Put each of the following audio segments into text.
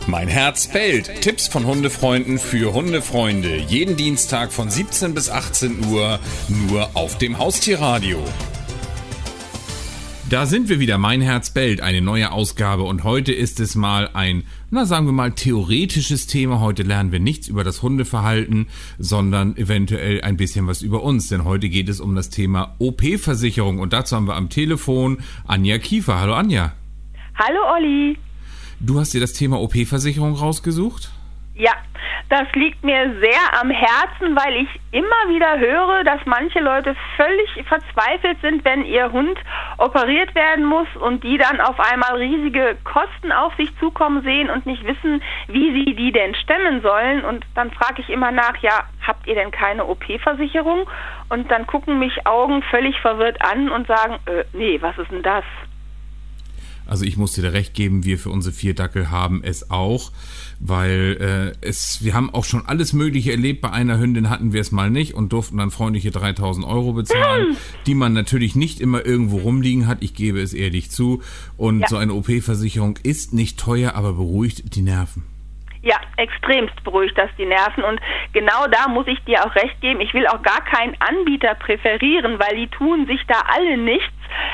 Mein Herz bellt. Tipps von Hundefreunden für Hundefreunde. Jeden Dienstag von 17 bis 18 Uhr nur auf dem Haustierradio. Da sind wir wieder. Mein Herz bellt. Eine neue Ausgabe. Und heute ist es mal ein, sagen wir mal, theoretisches Thema. Heute lernen wir nichts über das Hundeverhalten, sondern eventuell ein bisschen was über uns. Denn heute geht es um das Thema OP-Versicherung. Und dazu haben wir am Telefon Anja Kiefer. Hallo Anja. Hallo Olli. Du hast dir das Thema OP-Versicherung rausgesucht? Ja, das liegt mir sehr am Herzen, weil ich immer wieder höre, dass manche Leute völlig verzweifelt sind, wenn ihr Hund operiert werden muss und die dann auf einmal riesige Kosten auf sich zukommen sehen und nicht wissen, wie sie die denn stemmen sollen. Und dann frage ich immer nach, ja, habt ihr denn keine OP-Versicherung? Und dann gucken mich Augen völlig verwirrt an und sagen, nee, was ist denn das? Also ich muss dir da recht geben, wir für unsere 4 Dackel haben es auch, weil wir haben auch schon alles Mögliche erlebt. Bei einer Hündin hatten wir es mal nicht und durften dann freundliche 3.000 Euro bezahlen, die man natürlich nicht immer irgendwo rumliegen hat. Ich gebe es ehrlich zu. Und so eine OP-Versicherung ist nicht teuer, aber beruhigt die Nerven. Ja, extremst beruhigt das die Nerven und genau da muss ich dir auch recht geben. Ich will auch gar keinen Anbieter präferieren, weil die tun sich da alle nichts.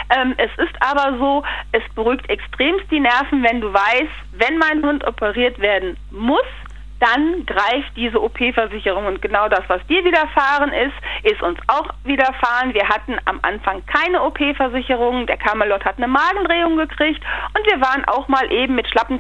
Es ist aber so, es beruhigt extremst die Nerven, wenn du weißt, wenn mein Hund operiert werden muss, dann greift diese OP-Versicherung. Und genau das, was dir widerfahren ist uns auch widerfahren. Wir hatten am Anfang keine OP-Versicherung. Der Camelot hat eine Magendrehung gekriegt und wir waren auch mal eben mit schlappen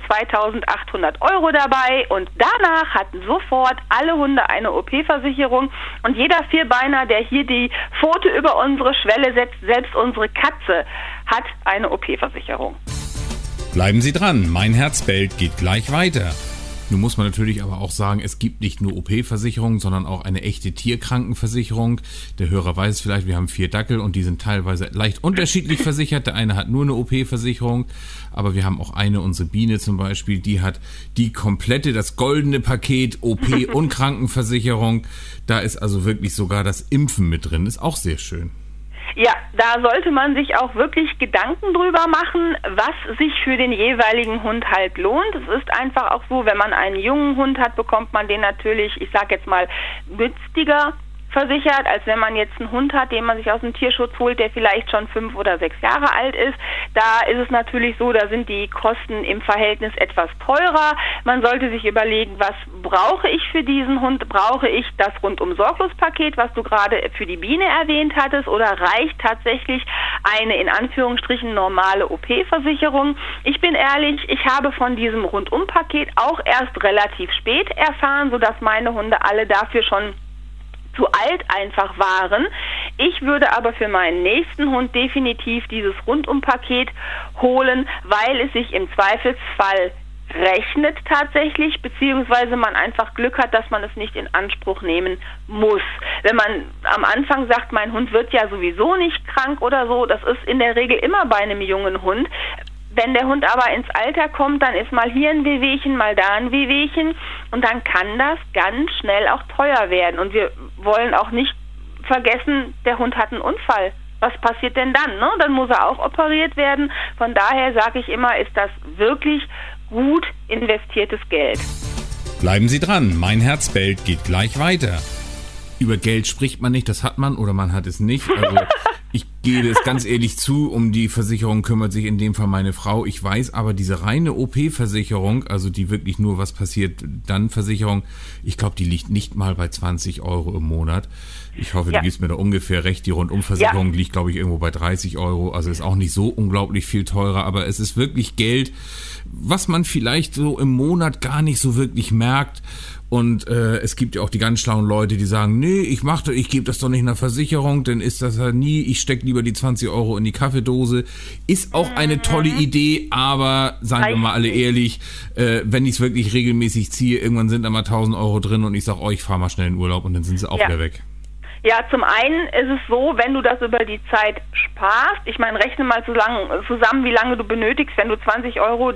2.800 Euro dabei. Und danach hatten sofort alle Hunde eine OP-Versicherung. Und jeder Vierbeiner, der hier die Pfote über unsere Schwelle setzt, selbst unsere Katze, hat eine OP-Versicherung. Bleiben Sie dran. Mein Herz bellt geht gleich weiter. Nun muss man natürlich aber auch sagen, es gibt nicht nur OP-Versicherungen, sondern auch eine echte Tierkrankenversicherung. Der Hörer weiß vielleicht, wir haben 4 Dackel und die sind teilweise leicht unterschiedlich versichert. Der eine hat nur eine OP-Versicherung, aber wir haben auch eine, unsere Biene zum Beispiel, die hat die komplette, das goldene Paket OP- und Krankenversicherung. Da ist also wirklich sogar das Impfen mit drin, ist auch sehr schön. Ja, da sollte man sich auch wirklich Gedanken drüber machen, was sich für den jeweiligen Hund halt lohnt. Es ist einfach auch so, wenn man einen jungen Hund hat, bekommt man den natürlich, ich sag jetzt mal, günstiger versichert, als wenn man jetzt einen Hund hat, den man sich aus dem Tierschutz holt, der vielleicht schon 5 oder 6 Jahre alt ist. Da ist es natürlich so, da sind die Kosten im Verhältnis etwas teurer. Man sollte sich überlegen, was brauche ich für diesen Hund? Brauche ich das Rundum-Sorglos-Paket, was du gerade für die Biene erwähnt hattest, oder reicht tatsächlich eine in Anführungsstrichen normale OP-Versicherung? Ich bin ehrlich, ich habe von diesem Rundum-Paket auch erst relativ spät erfahren, sodass meine Hunde alle dafür schon zu alt einfach waren. Ich würde aber für meinen nächsten Hund definitiv dieses Rundum-Paket holen, weil es sich im Zweifelsfall rechnet tatsächlich, beziehungsweise man einfach Glück hat, dass man es nicht in Anspruch nehmen muss. Wenn man am Anfang sagt, mein Hund wird ja sowieso nicht krank oder so, das ist in der Regel immer bei einem jungen Hund. Wenn der Hund aber ins Alter kommt, dann ist mal hier ein Wehwehchen, mal da ein Wehwehchen und dann kann das ganz schnell auch teuer werden. Und wir wollen auch nicht vergessen, der Hund hat einen Unfall. Was passiert denn dann? Ne? Dann muss er auch operiert werden. Von daher sage ich immer, ist das wirklich gut investiertes Geld. Bleiben Sie dran, mein Herz bellt geht gleich weiter. Über Geld spricht man nicht, das hat man oder man hat es nicht. Also ich gebe es ganz ehrlich zu, um die Versicherung kümmert sich in dem Fall meine Frau. Ich weiß aber, diese reine OP-Versicherung, also die wirklich nur was passiert, dann Versicherung, ich glaube, die liegt nicht mal bei 20 Euro im Monat. Ich hoffe, du gibst mir da ungefähr recht. Die Rundumversicherung liegt, glaube ich, irgendwo bei 30 Euro. Also ist auch nicht so unglaublich viel teurer, aber es ist wirklich Geld, was man vielleicht so im Monat gar nicht so wirklich merkt. Und es gibt ja auch die ganz schlauen Leute, die sagen, nee, ich gebe das doch nicht in der Versicherung, denn ist das ja nie, ich stecke lieber die 20 Euro in die Kaffeedose. Ist auch eine tolle Idee, aber seien wir mal alle ehrlich, wenn ich es wirklich regelmäßig ziehe, irgendwann sind da mal 1.000 Euro drin und ich sage, ich fahre mal schnell in Urlaub und dann sind sie auch wieder weg. Ja, zum einen ist es so, wenn du das über die Zeit sparst, ich meine, rechne mal zusammen, wie lange du benötigst, wenn du 20 Euro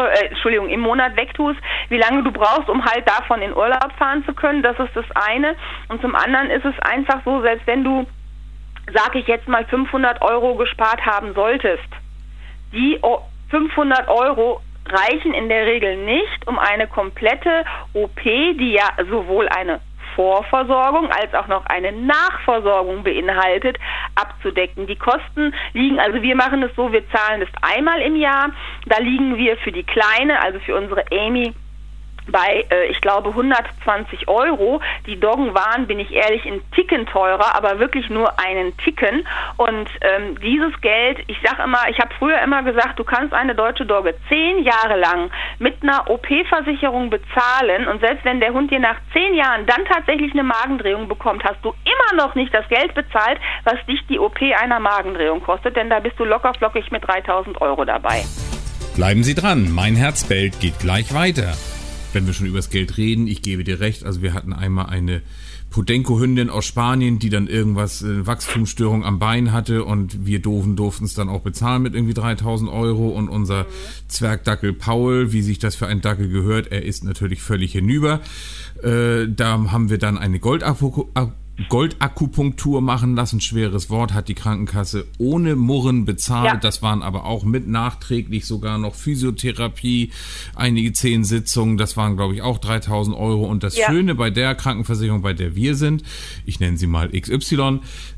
im Monat wegtust, wie lange du brauchst, um halt davon in Urlaub fahren zu können, das ist das eine. Und zum anderen ist es einfach so, selbst wenn du, sag ich jetzt mal, 500 Euro gespart haben solltest, die 500 Euro reichen in der Regel nicht, um eine komplette OP, die ja sowohl eine Vorversorgung als auch noch eine Nachversorgung beinhaltet, abzudecken. Die Kosten liegen, also wir machen es so, wir zahlen das einmal im Jahr, da liegen wir für die Kleine, also für unsere Amy, bei, ich glaube, 120 €. Die Doggen waren, bin ich ehrlich, ein Ticken teurer, aber wirklich nur einen Ticken. Und dieses Geld, ich sag immer, ich habe früher immer gesagt, du kannst eine deutsche Dogge 10 Jahre lang mit einer OP-Versicherung bezahlen und selbst wenn der Hund dir nach 10 Jahren dann tatsächlich eine Magendrehung bekommt, hast du immer noch nicht das Geld bezahlt, was dich die OP einer Magendrehung kostet, denn da bist du locker flockig mit 3.000 € dabei. Bleiben Sie dran, mein Herz bellt geht gleich weiter. Wenn wir schon über das Geld reden, ich gebe dir recht, also wir hatten einmal eine Podenco-Hündin aus Spanien, die dann irgendwas, Wachstumsstörung am Bein hatte und wir durften es dann auch bezahlen mit irgendwie 3.000 € und unser Zwergdackel Paul, wie sich das für einen Dackel gehört, er ist natürlich völlig hinüber. Da haben wir dann eine Goldakupunktur machen lassen, schweres Wort, hat die Krankenkasse ohne Murren bezahlt. Ja. Das waren aber auch mit nachträglich sogar noch Physiotherapie, einige 10 Sitzungen, das waren glaube ich auch 3.000 € und das Schöne bei der Krankenversicherung, bei der wir sind, ich nenne sie mal XY,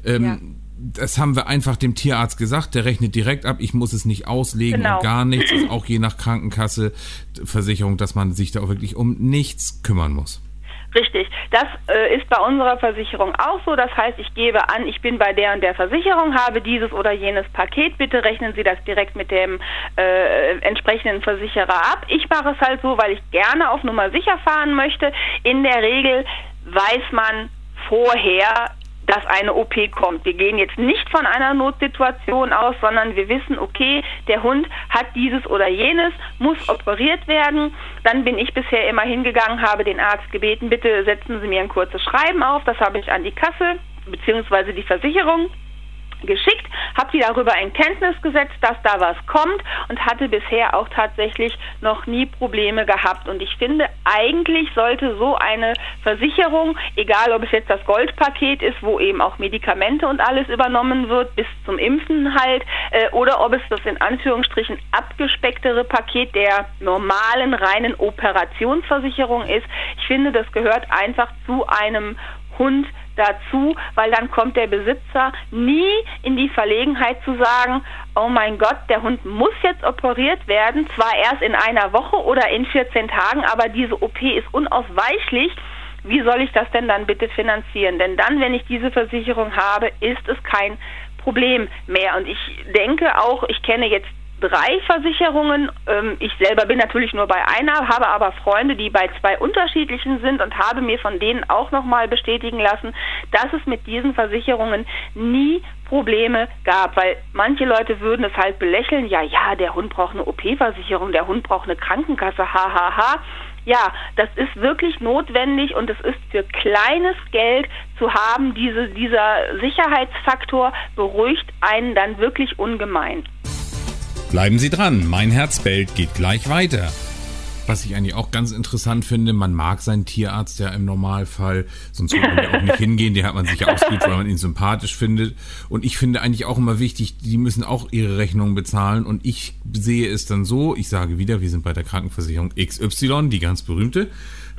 das haben wir einfach dem Tierarzt gesagt, der rechnet direkt ab, ich muss es nicht auslegen und gar nichts, ist auch je nach Krankenkasse, Versicherung, dass man sich da auch wirklich um nichts kümmern muss. Richtig, das ist bei unserer Versicherung auch so, das heißt, ich gebe an, ich bin bei der und der Versicherung, habe dieses oder jenes Paket, bitte rechnen Sie das direkt mit dem entsprechenden Versicherer ab. Ich mache es halt so, weil ich gerne auf Nummer sicher fahren möchte. In der Regel weiß man vorher, dass eine OP kommt. Wir gehen jetzt nicht von einer Notsituation aus, sondern wir wissen, okay, der Hund hat dieses oder jenes, muss operiert werden. Dann bin ich bisher immer hingegangen, habe den Arzt gebeten, bitte setzen Sie mir ein kurzes Schreiben auf. Das habe ich an die Kasse bzw. die Versicherung geschickt, habe sie darüber in Kenntnis gesetzt, dass da was kommt und hatte bisher auch tatsächlich noch nie Probleme gehabt. Und ich finde, eigentlich sollte so eine Versicherung, egal ob es jetzt das Goldpaket ist, wo eben auch Medikamente und alles übernommen wird, bis zum Impfen halt, oder ob es das in Anführungsstrichen abgespecktere Paket der normalen, reinen Operationsversicherung ist. Ich finde, das gehört einfach zu einem Hund dazu, weil dann kommt der Besitzer nie in die Verlegenheit zu sagen, oh mein Gott, der Hund muss jetzt operiert werden, zwar erst in einer Woche oder in 14 Tagen, aber diese OP ist unausweichlich. Wie soll ich das denn dann bitte finanzieren? Denn dann, wenn ich diese Versicherung habe, ist es kein Problem mehr. Und ich denke auch, ich kenne jetzt 3 Versicherungen. Ich selber bin natürlich nur bei einer, habe aber Freunde, die bei 2 unterschiedlichen sind und habe mir von denen auch nochmal bestätigen lassen, dass es mit diesen Versicherungen nie Probleme gab, weil manche Leute würden es halt belächeln, ja, der Hund braucht eine OP-Versicherung, der Hund braucht eine Krankenkasse, hahaha. Ja, das ist wirklich notwendig und es ist für kleines Geld zu haben, dieser Sicherheitsfaktor beruhigt einen dann wirklich ungemein. Bleiben Sie dran, mein Herz bellt geht gleich weiter. Was ich eigentlich auch ganz interessant finde, man mag seinen Tierarzt ja im Normalfall, sonst würde man ja auch nicht hingehen, den hat man sich ja ausgesucht, weil man ihn sympathisch findet. Und ich finde eigentlich auch immer wichtig, die müssen auch ihre Rechnungen bezahlen und ich sehe es dann so, ich sage wieder, wir sind bei der Krankenversicherung XY, die ganz berühmte.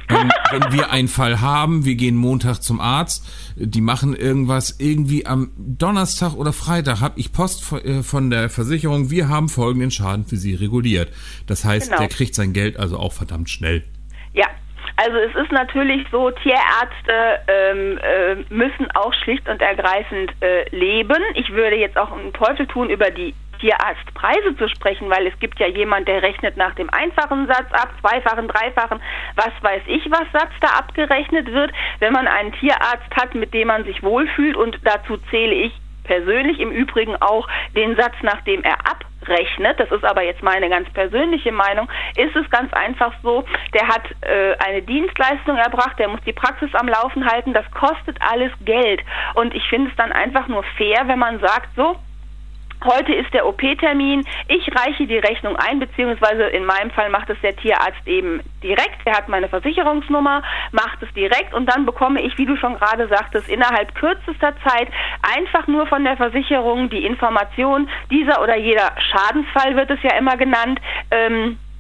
Wenn wir einen Fall haben, wir gehen Montag zum Arzt, die machen irgendwas, irgendwie am Donnerstag oder Freitag habe ich Post von der Versicherung, wir haben folgenden Schaden für Sie reguliert. Das heißt, der kriegt sein Geld also auch verdammt schnell. Ja. Also es ist natürlich so, Tierärzte müssen auch schlicht und ergreifend leben. Ich würde jetzt auch einen Teufel tun, über die Tierarztpreise zu sprechen, weil es gibt ja jemand, der rechnet nach dem einfachen Satz ab, zweifachen, dreifachen, was weiß ich, was Satz da abgerechnet wird. Wenn man einen Tierarzt hat, mit dem man sich wohlfühlt, und dazu zähle ich persönlich im Übrigen auch den Satz, nach dem er abrechnet, das ist aber jetzt meine ganz persönliche Meinung, ist es ganz einfach so, der hat eine Dienstleistung erbracht, der muss die Praxis am Laufen halten, das kostet alles Geld. Und ich finde es dann einfach nur fair, wenn man sagt, so, heute ist der OP-Termin, ich reiche die Rechnung ein, beziehungsweise in meinem Fall macht es der Tierarzt eben direkt, der hat meine Versicherungsnummer, macht es direkt und dann bekomme ich, wie du schon gerade sagtest, innerhalb kürzester Zeit einfach nur von der Versicherung die Information, dieser oder jeder Schadensfall wird es ja immer genannt,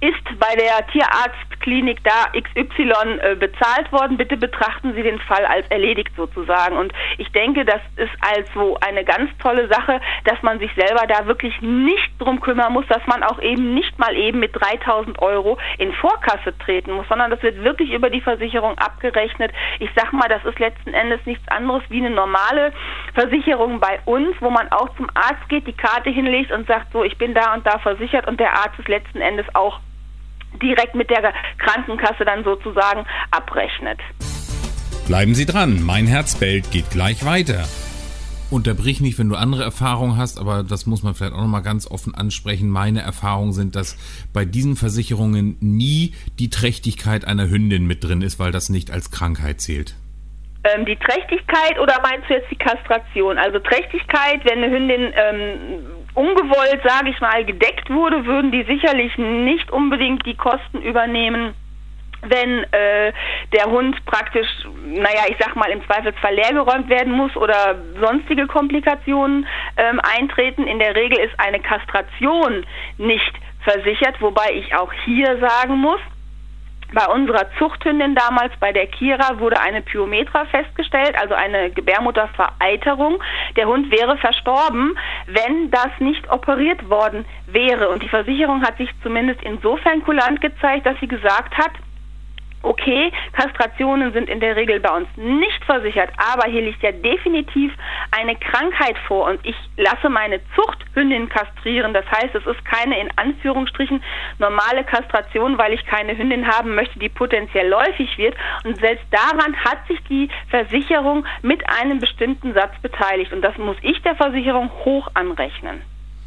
ist bei der Tierarztklinik da XY bezahlt worden, bitte betrachten Sie den Fall als erledigt sozusagen. Und ich denke, das ist also eine ganz tolle Sache, dass man sich selber da wirklich nicht drum kümmern muss, dass man auch eben nicht mal eben mit 3.000 € in Vorkasse treten muss, sondern das wird wirklich über die Versicherung abgerechnet. Ich sag mal, das ist letzten Endes nichts anderes wie eine normale Versicherung bei uns, wo man auch zum Arzt geht, die Karte hinlegt und sagt, so, ich bin da und da versichert, und der Arzt ist letzten Endes auch direkt mit der Krankenkasse dann sozusagen abrechnet. Bleiben Sie dran, mein Herz bellt geht gleich weiter. Unterbrich mich, wenn du andere Erfahrungen hast, aber das muss man vielleicht auch nochmal ganz offen ansprechen. Meine Erfahrungen sind, dass bei diesen Versicherungen nie die Trächtigkeit einer Hündin mit drin ist, weil das nicht als Krankheit zählt. Die Trächtigkeit, oder meinst du jetzt die Kastration? Also Trächtigkeit, wenn eine Hündin ungewollt, sage ich mal, gedeckt wurde, würden die sicherlich nicht unbedingt die Kosten übernehmen, wenn der Hund praktisch, ich sag mal, im Zweifelsfall leergeräumt werden muss oder sonstige Komplikationen eintreten. In der Regel ist eine Kastration nicht versichert, wobei ich auch hier sagen muss, bei unserer Zuchthündin damals, bei der Kira, wurde eine Pyometra festgestellt, also eine Gebärmuttervereiterung. Der Hund wäre verstorben, wenn das nicht operiert worden wäre. Und die Versicherung hat sich zumindest insofern kulant gezeigt, dass sie gesagt hat, okay, Kastrationen sind in der Regel bei uns nicht versichert, aber hier liegt ja definitiv eine Krankheit vor und ich lasse meine Zuchthündin kastrieren. Das heißt, es ist keine in Anführungsstrichen normale Kastration, weil ich keine Hündin haben möchte, die potenziell läufig wird. Und selbst daran hat sich die Versicherung mit einem bestimmten Satz beteiligt. Und das muss ich der Versicherung hoch anrechnen.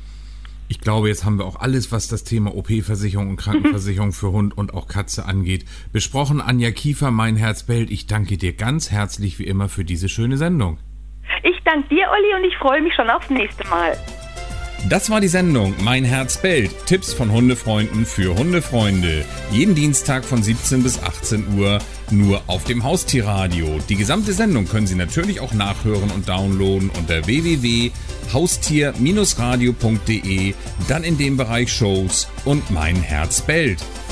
Ich glaube, jetzt haben wir auch alles, was das Thema OP-Versicherung und Krankenversicherung für Hund und auch Katze angeht, besprochen. Anja Kiefer, mein Herz bellt. Ich danke dir ganz herzlich wie immer für diese schöne Sendung. Ich danke dir, Olli, und ich freue mich schon aufs nächste Mal. Das war die Sendung Mein Herz bellt. Tipps von Hundefreunden für Hundefreunde. Jeden Dienstag von 17 bis 18 Uhr nur auf dem Haustierradio. Die gesamte Sendung können Sie natürlich auch nachhören und downloaden unter www.haustier-radio.de, dann in dem Bereich Shows und Mein Herz bellt.